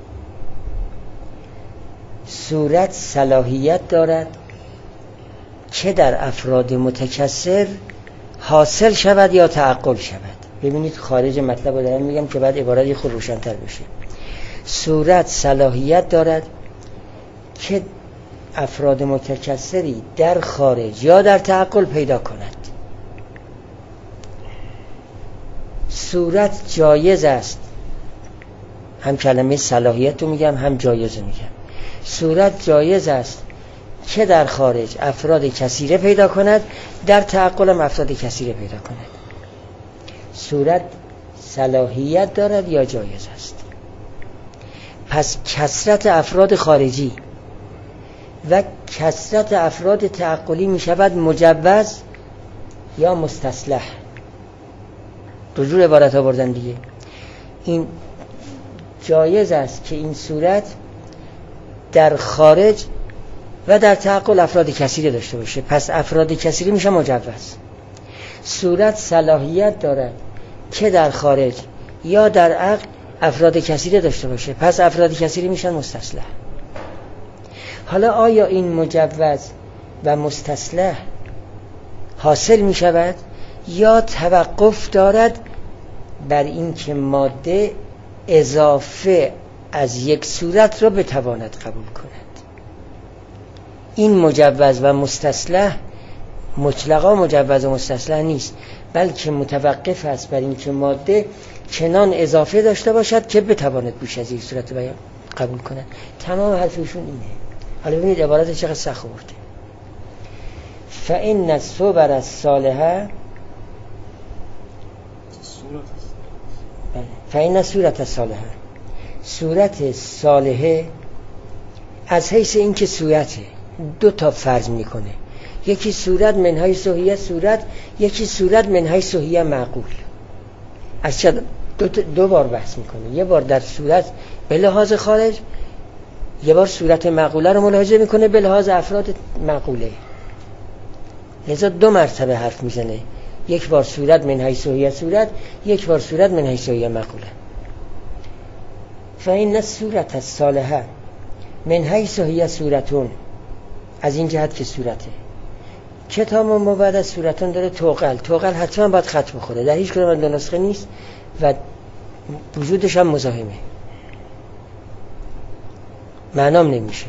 صورت صلاحیت دارد که در افراد متکثر حاصل شود یا تعقل شود. ببینید خارج مطلب رو دارم میگم که بعد عبارت خود روشن‌تر بشه. صورت صلاحیت دارد که افراد متکثری در خارج یا در تعقل پیدا کند. صورت جایز است، هم کلمه صلاحیت رو میگم هم جایز رو میگم. صورت جایز است که در خارج افراد کثیره پیدا کند، در تعقل هم افراد کثیره پیدا کند. صورت صلاحیت دارد یا جایز است. پس کثرت افراد خارجی و کثرت افراد تعقلی می شود مجوز یا مستصلح. دو جور عبارت آوردن دیگه. این جایز است که این صورت در خارج و در تعقل افراد کثیری داشته باشه، پس افراد کثیری میشه مجوز. صورت صلاحیت دارد که در خارج یا در عقل افراد کثیری داشته باشه، پس افراد کثیری میشن مستصلح. حالا آیا این مجوز و مستصلح حاصل میشود یا توقف دارد بر این که ماده اضافه از یک صورت را بتواند قبول کند؟ این مجوز و مستصلح مطلقا مجوز و مستصلح نیست، بلکه متوقف است بر این که ماده چنان اضافه داشته باشد که بتواند بیش از یک صورت رو قبول کند. تمام حرفشون اینه. حالا ببینید عبارت چقدر سخت آورده. فإن الصور الصالحه فإن الصورت الصالحه، صورت صالحه از حیث این که صورته دو تا فرض میکنه، یکی صورت منهای صحیح صورت، یکی صورت منهای صحیح معقول. از چه دو, دو بار بحث میکنه، یه بار در صورت به لحاظ خارج، یه بار صورت معقوله رو ملاحظه میکنه به لحاظ افراد معقوله. لذا دو مرتبه حرف میزنه، یک بار صورت منهای صحیح صورت، یک بار صورت منهای صحیح معقوله. فإن الصورت الصالحه منهای صحیح صورتون، از این جهت که صورته. کتاب ما بعد از صورتون داره توقل، توقل حتما باید خط بخوره، در هیچ کدوم از دو نسخه نیست و وجودش هم مزاحمه، معنام نمیشه.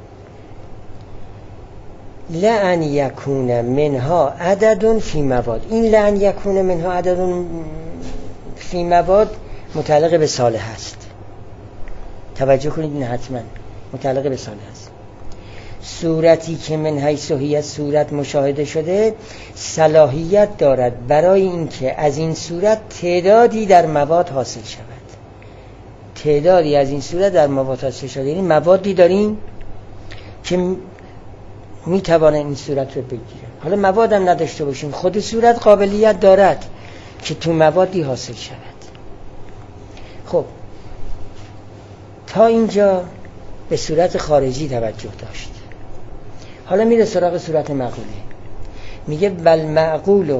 لأن یکون منها عدد فی مواد، این لأن یکون منها عدد فی مواد متعلق به صالح است. توجه کنید، این حتما متعلق به صالح است. صورتی که من حیث هی صورت مشاهده شده صلاحیت دارد برای اینکه از این صورت تعدادی در مواد حاصل شود. تعدادی از این صورت در مواد حاصل شده، یعنی موادی داریم که میتوانه این صورت رو بگیره. حالا مواد هم نداشته باشیم، خود صورت قابلیت دارد که تو موادی حاصل شود. خب تا اینجا به صورت خارجی توجه داشت. حالا میره سراغ صورت معقوله، میگه بل معقول،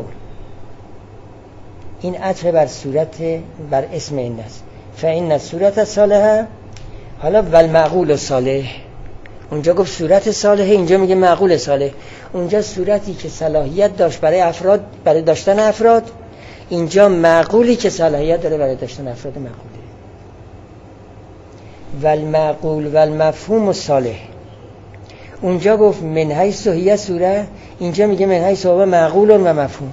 این عطف بر صورت بر اسم این است. فإن الصورت صالحه، حالا بل معقول صالح، اونجا گفت صورت صالحه، اینجا میگه معقول صالح. اونجا صورتی که صلاحیت داشت برای افراد، برای داشتن افراد، اینجا معقولی که صلاحیت داره برای داشتن افراد معقوله. والمعقول والمفهوم صالح، اونجا گفت من حیث هی صورت، اینجا میگه من حیث هو معقول و مفهوم.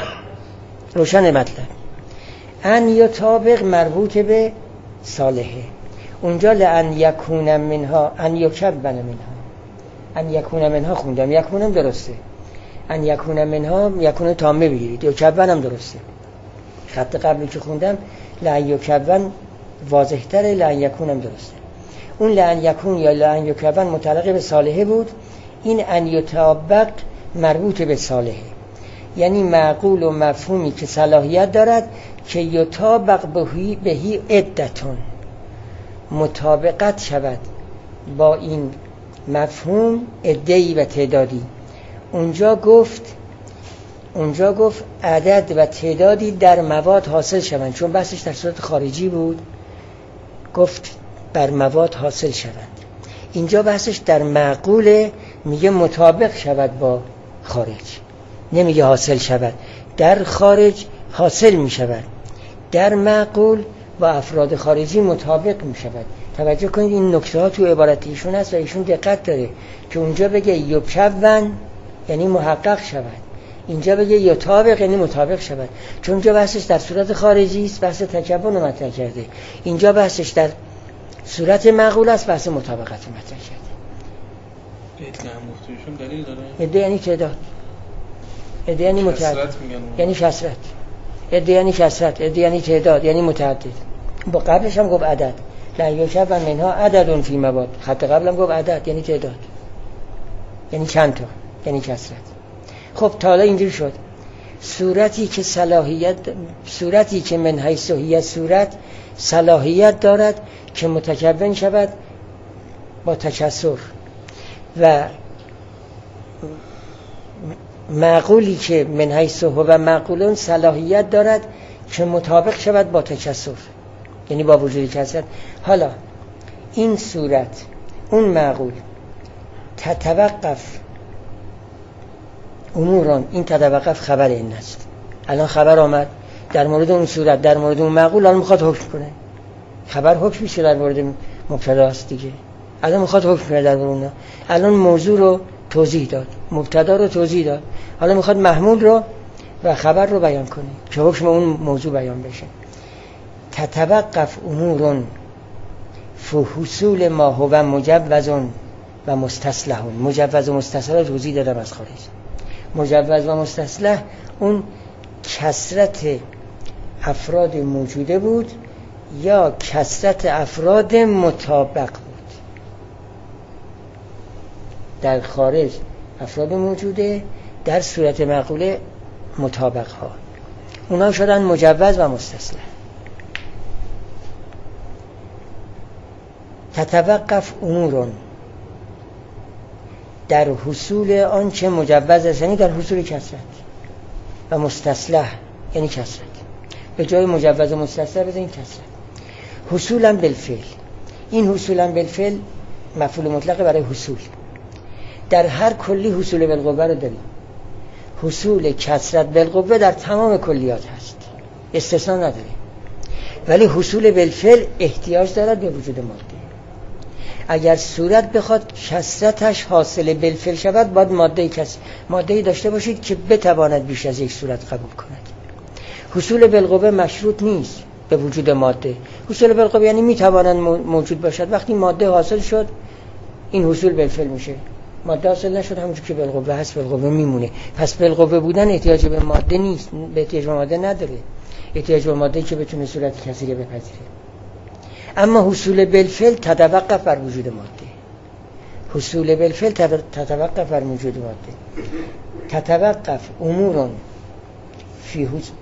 روشن مطلب. ان یطابق مربوط به صالحه، اونجا لان یکون منها ان یکبن منها، ان یکون منها خوندم، یکونم درسته، ان یکون منها یکون تامه بگیرید، یکبن هم درسته. خط قبلی که خوندم لان یکبن واضح تره، لان یکونم درسته. اون لان یکون یا لان یکبن متعلق به صالحه بود، این ان یطابق مربوط به صالحه، یعنی معقول و مفهومی که صلاحیت دارد که یطابق بهی بهی عدتون، مطابقت شود با این مفهوم عده‌ای و تعدادی. اونجا گفت اونجا گفت عدد و تعدادی در مواد حاصل شوند، چون بحثش در صورت خارجی بود، گفت بر مواد حاصل شوند. اینجا بحثش در معقول، میگه مطابق شود با خارج، نمیگه حاصل شود. در خارج حاصل می شود، در معقول با افراد خارجی مطابق می شود. توجه کنید این نکته ها تو عبارت ایشون هست و ایشون دقت داره که اونجا بگه یکون یعنی محقق شود، اینجا بگه یطابق یعنی مطابق شود، چون اونجا بحثش در صورت خارجی است، بحث تکون رو مطرح کرده. اینجا بحثش در صورت معقول است، بحث مطابقت رو مطرح کرده. اطلاع مختلفشون دلیل داره؟ عده یعنی تعداد، عده یعنی متعدد، یعنی کثرت. عده یعنی کثرت، عده یعنی تعداد، یعنی متعدد. با قبلش هم گفت عدد، لا یوشب و منها عدد فی مواد، خط قبلم گفت عدد یعنی تعداد، یعنی چند تا، یعنی کثرت. خب تا حالا اینجوری شد صورتی که صلاحیت، صورتی که من حیث هی صورت صلاحیت دارد که متکون شود با تکسر و معقولی که من حیث هو معقولون صلاحیت دارد که مطابق شود با تکسر، یعنی با وجود کسرت. حالا این صورت اون معقول تتوقف اموران، این تتوقف خبر این است. الان خبر آمد در مورد اون صورت، در مورد اون معقول، الان میخواد حکم کنه. خبر حکم میشه در مورد مبتدا است دیگه. الان میخواد حکم کنه در مورد اون. الان موضوع رو توضیح داد، مبتدا رو توضیح داد، حالا میخواد محمول رو و خبر رو بیان کنه که حکم اون موضوع بیان بشه. تتوقف امورون فحصول ما هو مجوز و مستصلح. مجوز و مستصلح رو توضیح دادم از خارج. مجوز و مستصلح اون کثرت افراد موجوده بود یا کثرت افراد مطابق بود. در خارج افراد موجوده، در صورت معقوله مطابق ها، اونا شدن مجوز و مستصلح. تتوقف امورون در حصول آنچه مجوز است، یعنی در حصول کثرت، و مستصلح یعنی کثرت. به جای مجوز و مستصلح بزنید کثرت. حصولا بالفعل، این حصولا بالفعل مفعول مطلق برای حصول. در هر کلی حصول بالقوه رو داریم. حصول کثرت بالقوه در تمام کلیات هست، استثناء نداره. ولی حصول بالفعل احتیاج دارد به وجود ماده. اگر صورت بخواد کثرتش حاصل بالفعل شود، باید ماده کس ماده داشته باشید که بتواند بیش از یک صورت قبول کند. حصول بالقوه مشروط نیست به وجود ماده. حصول بالقوه یعنی میتواند موجود باشد. وقتی ماده حاصل شد، این حصول بالفعل میشه. ماده حاصل نشد، همونجور که بالقوه هست بالقوه میمونه. پس بالقوه بودن احتیاج به ماده نیست، به احتیاج به ماده نداره. احتیاج به ماده که بتونه صورت کثیره بپذیره. اما حصول بالفعل تتوقف بر وجود ماده. حصول بالفعل تتوقف بر وجود ماده. تتوقف امورون فی حصول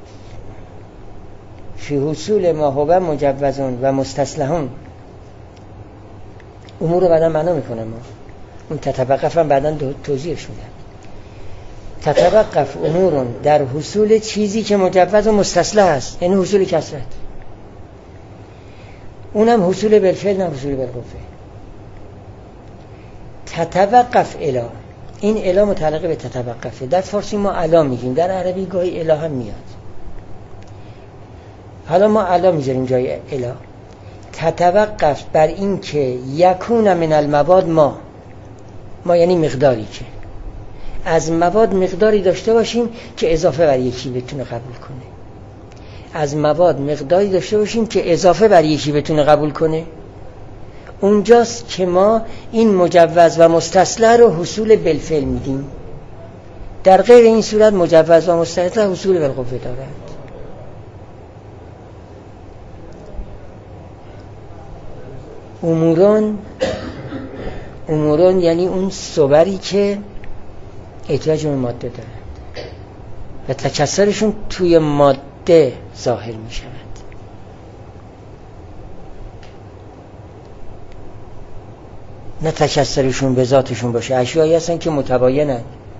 فی حصول ما هو مجوزون و مستصلحون. امور رو بعدا معنا میکنم، ما اون تتوقف هم بعدا توضیحش میدم. تتوقف امورون در حصول چیزی که مجوز و مستصلح است، یعنی حصول کثرت. اونم حصول بالفعل، نه حصول بالقوه. تتوقف الا، این الا متعلق به تتوقفه. در فارسی ما الا میگیم، در عربی گاهی الا هم میاد. حالا ما الا میذاریم جای الا. تتوقف بر این که یکون من المواد ما ما یعنی مقداری، که از مواد مقداری داشته باشیم که اضافه بر یکی بتونه قبول کنه. از مواد مقداری داشته باشیم که اضافه بر یکی بتونه قبول کنه. اونجاست که ما این مجوز و مستصلح رو حصول بالفعل میدیم. در غیر این صورت مجوز و مستصلح حصول بالقوه دارند. اموران اموران یعنی اون صوری که احتیاج به ماده دارند و تکثرشون توی ماده ظاهر می شود. نه تکثرشون به ذاتشون باشه. اشیایی هستن که متباینن،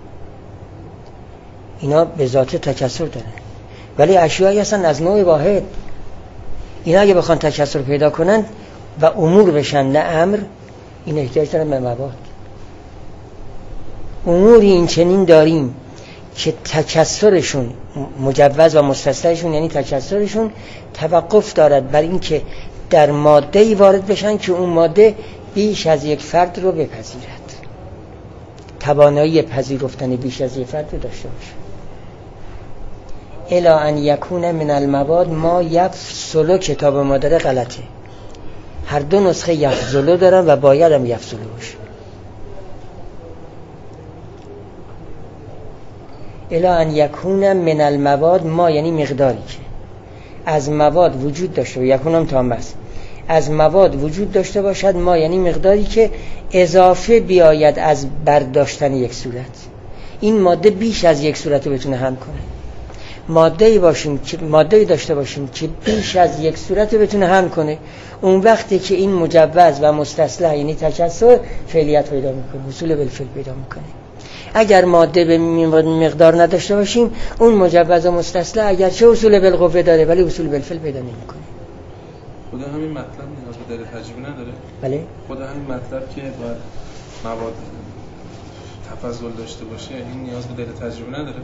اینا به ذات تکثر دارن. ولی اشیایی هستن از نوع واحد، اینا اگه بخوان تکثر پیدا کنن و امور بشن نه امر، این احتیاج دارن به مواد. اموری این چنین داریم که تکثرشون مجوز و مستصلحشون یعنی تکثرشون توقف دارد بر این که در ماده‌ای وارد بشن که اون ماده بیش از یک فرد رو بپذیرد، توانایی پذیرفتن بیش از یک فرد رو داشته باشه. الا ان یکون من المواد ما یفصل، کتاب ما داره غلطه. هر دو نسخه یفصل دارن و باید هم یفصل باشه. الا ان یکون من المواد ما یعنی مقداری که از مواد وجود داشته و یکونم تام است، از مواد وجود داشته باشد. ما یعنی مقداری که اضافه بیاید از برداشتن یک صورت، این ماده بیش از یک صورت رو بتونه حمل کنه. ماده‌ای باشیم که ماده‌ای داشته باشیم که بیش از یک صورت بتونه حمل کنه، اون وقتی که این مجوز و مستصلح یعنی تکسر فعلیت پیدا میکنه، حصول بالفعل پیدا میکنه. اگر ماده به مقدار نداشته باشیم، اون مجوز و مستصلح اگر چه حصول بالقوه داره ولی حصول بالفعل پیدا نمیکنه. خود همین مطلب نیاز به دلیل تجربی نداره؟ بله. خود همین مطلب که باید مواد تفضل داشته باشه، این نیاز به دلیل تجربی نداره؟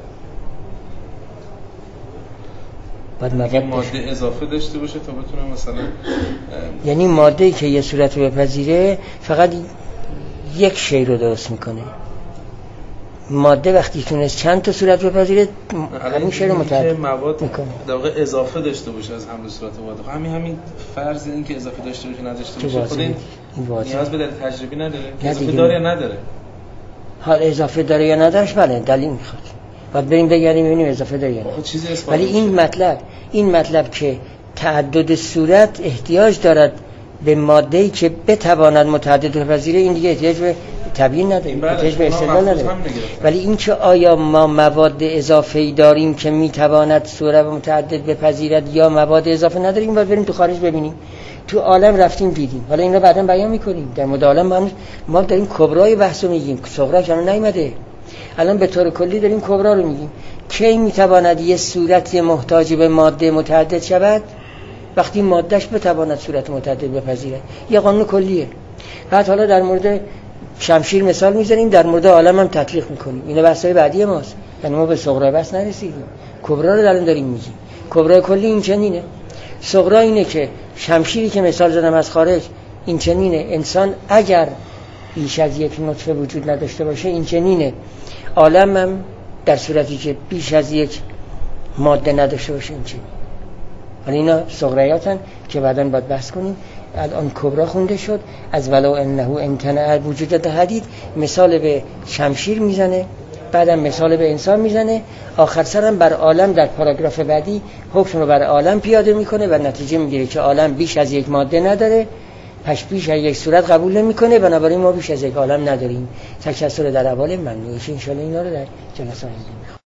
باید مواد ماده اضافه داشته باشه تا بتونه مثلا یعنی ماده‌ای که یه صورت رو بپذیره فقط یک شی رو درست میکنه. ماده وقتی تونست چند تا صورت بپذیره همین شی رو متعدد مواد میکنه. در واقع اضافه داشته باشه از حمل صورت واحد. همین همین فرض این که اضافه داشته باشه نداشته باشه خود این نیاز به دلیل تجربی نداره. اضافه داره یا نداره؟ حال اضافه داره یا ندارش بله دلیل میخواد. بعد بریم بگردیم ببینیم اضافه داره یا نه. ولی این مطلب این مطلب که تعدد صورت احتیاج دارد به ماده‌ای که بتواند متعدد بپذیره، این دیگه احتیاج به تبیین نداره، احتیاج به استدلال نداره. ولی این که آیا ما مواد اضافه‌ای داریم که میتواند صورت متعدد بپذیرد یا مواد اضافه نداریم، باید بریم تو خارج ببینیم. تو عالم رفتیم دیدیم، حالا این رو بعداً بیان می‌کنیم. در مورد عالم ما, ما داریم کبرای بحثو میگیم، صغرا که نیومده. الان به طور کلی داریم کبرا رو میگیم. کی میتواند یه صورت محتاج به ماده متعدد شود؟ وقتی مادهش بتواند صورت متعدد بپذیره. یه قانون کلیه. بعد حالا در مورد شمشیر مثال میزنیم، در مورد عالم هم تطبیق میکنیم. اینا بحثای بعدی ماست. یعنی ما به صغرا بحث نرسیدیم. کبرا رو الان داریم میگیم. کبرا کلی این چنینه. صغرا اینه که شمشیری که مثال زدم از خارج این چنینه. انسان اگر بیش از یک نطفه وجود نداشته باشه این چنینه. عالم هم در صورتی که بیش از یک ماده نداشته باشه این چنینه. حالا اینا صغریاتن که بعداً باید بحث کنیم. الان کبرا خونده شد. از ولو انه امتنع وجود حدید مثال به شمشیر میزنه، بعدم مثال به انسان میزنه، آخر سرم بر عالم در پاراگراف بعدی حکم رو بر عالم پیاده میکنه و نتیجه میگیره که عالم بیش از یک ماده نداره، پس بیش از یک صورت قبول نمیکنه، بنابراین ما بیش از یک عالم نداریم. تکسر در عوالم ممنوعه. ان شاء الله اینا رو در جلسه آینده